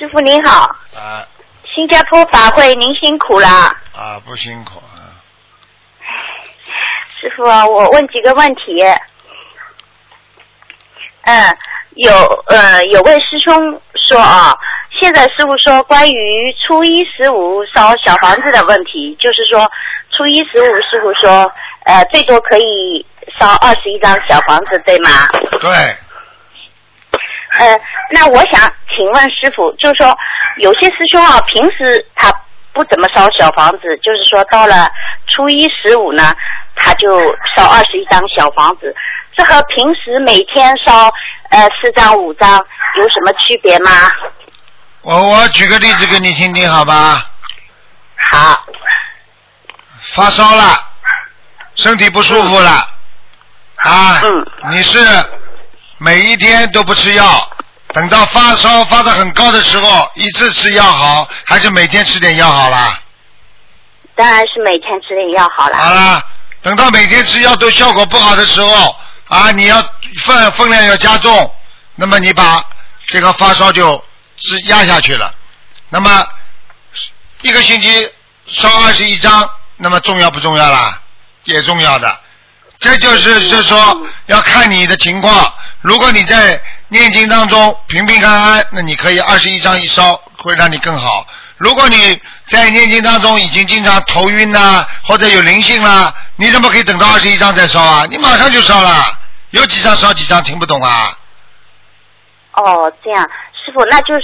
师傅您好。 啊。 新加坡法会您辛苦了。 啊，不辛苦啊。 师傅啊，我问几个问题。有位师兄说啊，现在师傅说关于初一十五烧小房子的问题，就是说初一十五师傅说最多可以烧21张小房子，对吗？ 对。 那我想请问师傅，就是说有些师兄啊，平时他不怎么烧小房子，就是说到了初一十五呢，他就烧21张小房子，这和平时每天烧4张5张有什么区别吗？ 我举个例子给你听听好吧？ 好。 发烧了，身体不舒服了，你是每一天都不吃药，等到发烧发得很高的时候一次吃药好，还是每天吃点药好啦？ 当然是每天吃点药好了。 好啦，等到每天吃药都效果不好的时候你要分量要加重，那么你把这个发烧就压下去了。那么一个星期烧21张，那么重要不重要啦？也重要的。这就是说要看你的情况。如果你在念经当中平平安安，那你可以21张一烧，会让你更好。如果你在念经当中已经经常头晕啦，或者有灵性啦，你怎么可以等到21张再烧啊？你马上就烧了，有几张烧几张，听不懂啊？ 哦，这样，师傅，那就是